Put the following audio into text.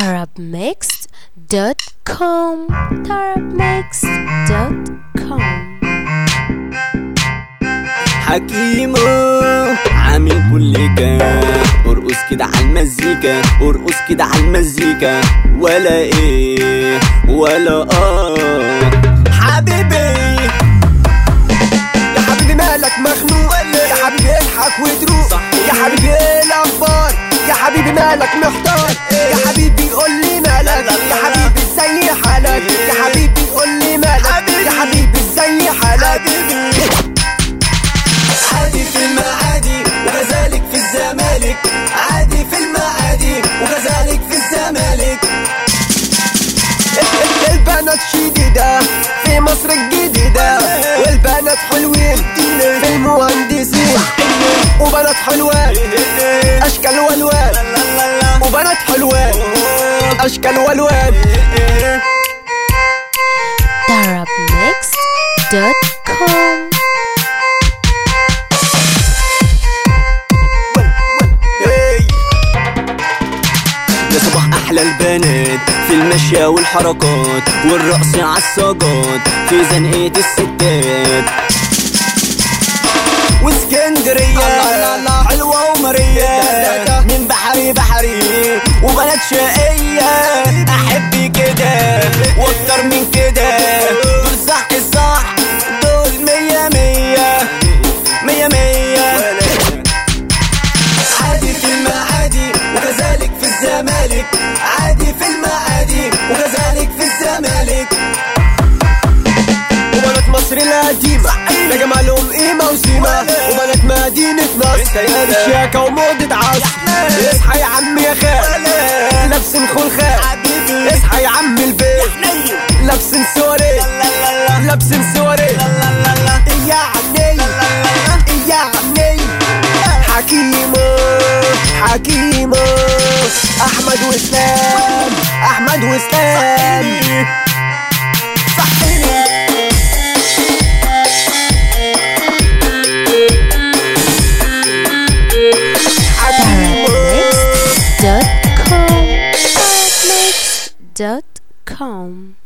tarabmixed.com tarabmixed.com. حكيمو عامل كل كام، ارقص كده على المزيكا، ارقص كده على المزيكا، ولا ايه ولا حبيبي يا حبيبي مالك مخنوق، يا حبيبي اضحك وتروق، يا حبيبي ايه الاخبار، يا حبيبي مالك محتار، يا حبيبي قول لي مالك، يا حبيبي ازاي حالك، يا حبيبي قول لي مالك، يا حبيبي ازاي حالك. عادي في المعادي وكذلك في الزمالك، عادي في المعادي وكذلك في الزمالك. البنات شديدة في مصر الجديدة، والبنات حلوين في المهندسين، وبنات حلوين اشكال والوان، وبنات حلوين اشكال والوان. tarabmixed.com. يا صباح احلى البنات في المشية والحركات والرقص عالسجاد في زنقة الستات. واسكندرية حلوة ومرية من بحري بحري وبلد شقية، احب كده واكتر من كده، دول صح الصح دول مية مية مية مية. عادي في المعادي وكذلك في الزمالك، عادي في المعادي وكذلك في الزمالك. وبنات مصر القديمة ده جمالهم قيمة وسيمة، وبنات مدينة نصر الشياكة وموضة عصر. اصحى يا عم يا خال لابسين خلخال، اصحى يا عم البيت لابسين سوري، لابسين سوري. يا عمي يا عمي حكيمو حكيمو احمد واسلام، احمد واسلام. tarabmixed.com tarabmixed.com.